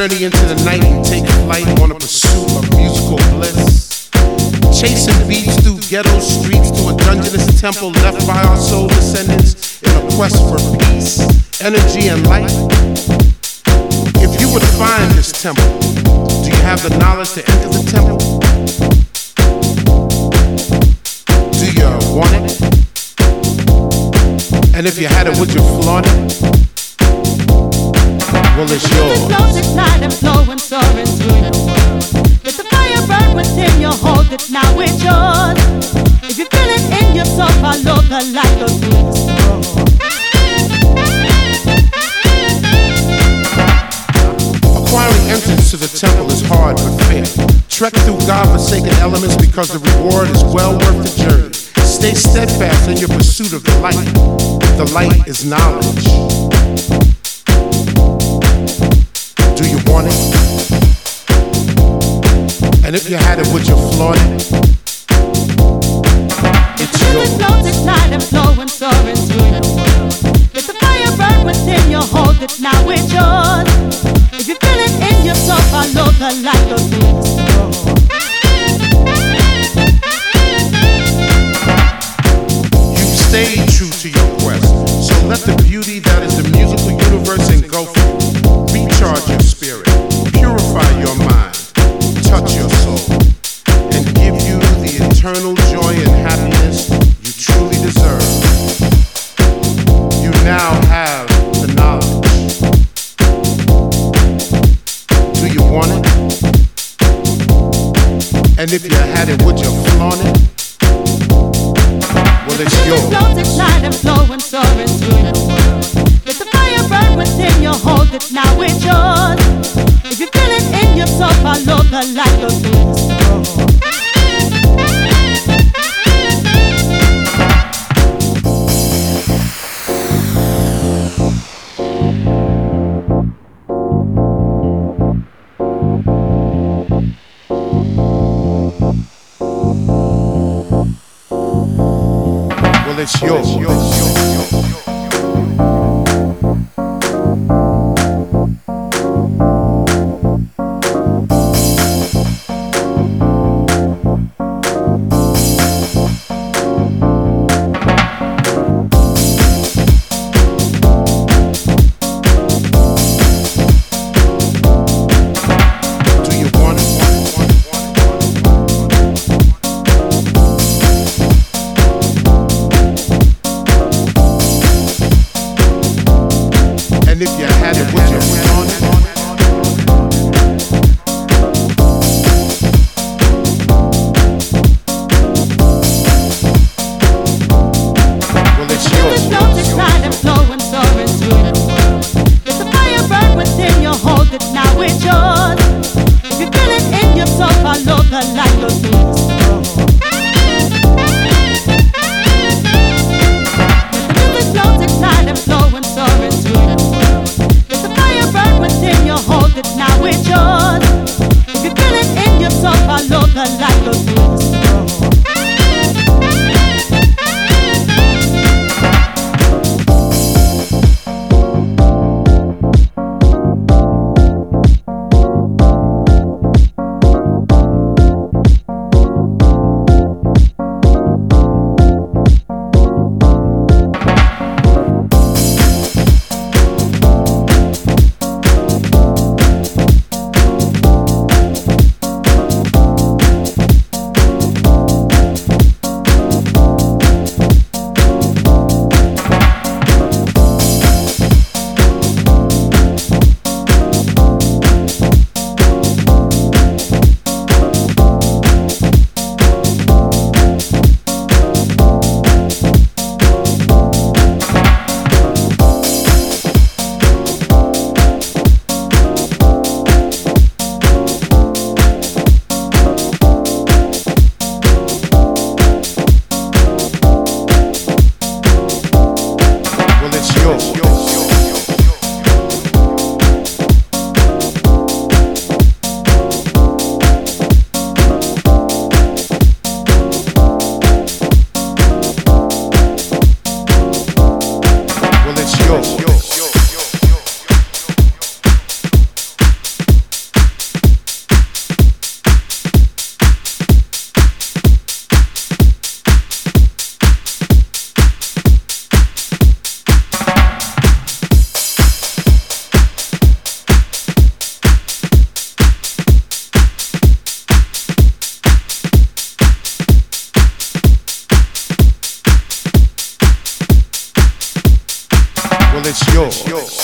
journey into the night and take flight on a pursuit of musical bliss. Chasing beats through ghetto streets to a dungeonous temple left by our soul descendants in a quest for peace, energy, and light. If you were to find this temple, do you have the knowledge to enter the temple? Do you want it? And if you had it, would you flaunt it? Well, it's yours. The flows ignite and flow and soar into your world. Let the fire burn within you, hold it, now it's yours. If you feel it in your soul, follow the light, go through the storm. Acquiring entrance to the temple is hard but fair. Trek through God-forsaken elements because the reward is well worth the journey. Stay steadfast in your pursuit of the light. The light is knowledge. Do you want it? And if you had it, would you flaunt it? It's yours. The flows ignite and flow and soar into your world. Let the fire burn within you, hold it, now it's yours. If you feel it in your soul, follow the light, go through the storm. You've stayed true to your quest, so let the beauty that is the musical universe engulf you. Recharge your spirit, purify your mind, touch your soul, and give you the eternal joy and happiness you truly deserve. You now have the knowledge. Do you want it? And if you had it, would you flaunt it? Well, it's yours. The flows ignite and flow and soar into your world. Let the fire burn within you, hold it, now it's yours. If you feel it in your soul, follow the light, go through the storm. Well, it's yours. If you had it, would you flaunt it? Well, it's yours. The flows ignite and flow and soar into your world. Let the fire burn within you, hold it, now it's yours. If you feel it in your soul, follow the light, go through the storm. The music flows ignite and flow and soar into your world. Let the fire burn within you, yours.